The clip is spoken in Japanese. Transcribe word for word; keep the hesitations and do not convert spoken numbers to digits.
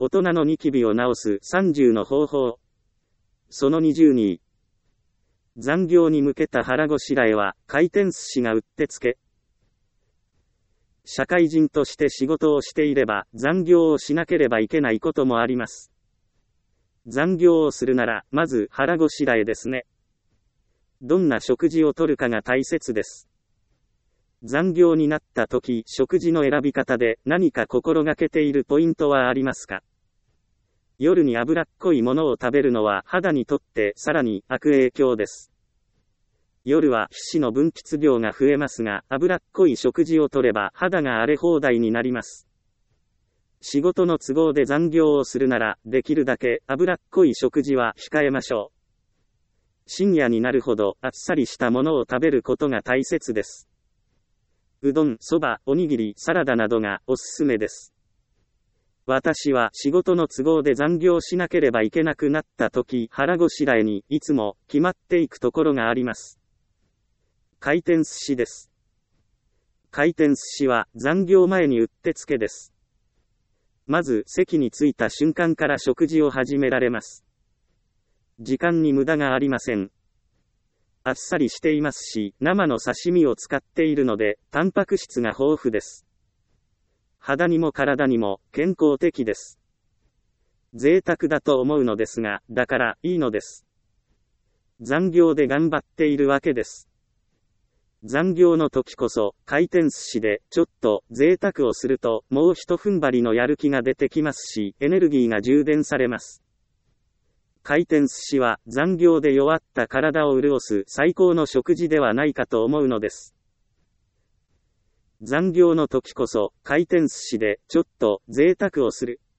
大人のニキビを治すさんじゅうの方法。そのにじゅうに。残業に向けた腹ごしらえは、回転寿司がうってつけ。社会人として仕事をしていれば、残業をしなければいけないこともあります。残業をするなら、まず腹ごしらえですね。どんな食事をとるかが大切です。残業になった時、食事の選び方で何か心がけているポイントはありますか？夜に脂っこいものを食べるのは肌にとってさらに悪影響です。夜は皮脂の分泌量が増えますが、脂っこい食事をとれば肌が荒れ放題になります。仕事の都合で残業をするなら、できるだけ脂っこい食事は控えましょう。深夜になるほどあっさりしたものを食べることが大切です。うどん、そば、おにぎり、サラダなどがおすすめです。私は仕事の都合で残業しなければいけなくなった時、腹ごしらえにいつも決まっていくところがあります。回転寿司です。回転寿司は残業前にうってつけです。まず席に着いた瞬間から食事を始められます。時間に無駄がありません。あっさりしていますし、生の刺身を使っているので、タンパク質が豊富です。肌にも体にも健康的です。贅沢だと思うのですが、だからいいのです。残業で頑張っているわけです。残業の時こそ、回転寿司でちょっと贅沢をすると、もう一踏ん張りのやる気が出てきますし、エネルギーが充電されます。回転寿司は残業で弱った体を潤す最高の食事ではないかと思うのです。残業の時こそ回転寿司でちょっと贅沢をする。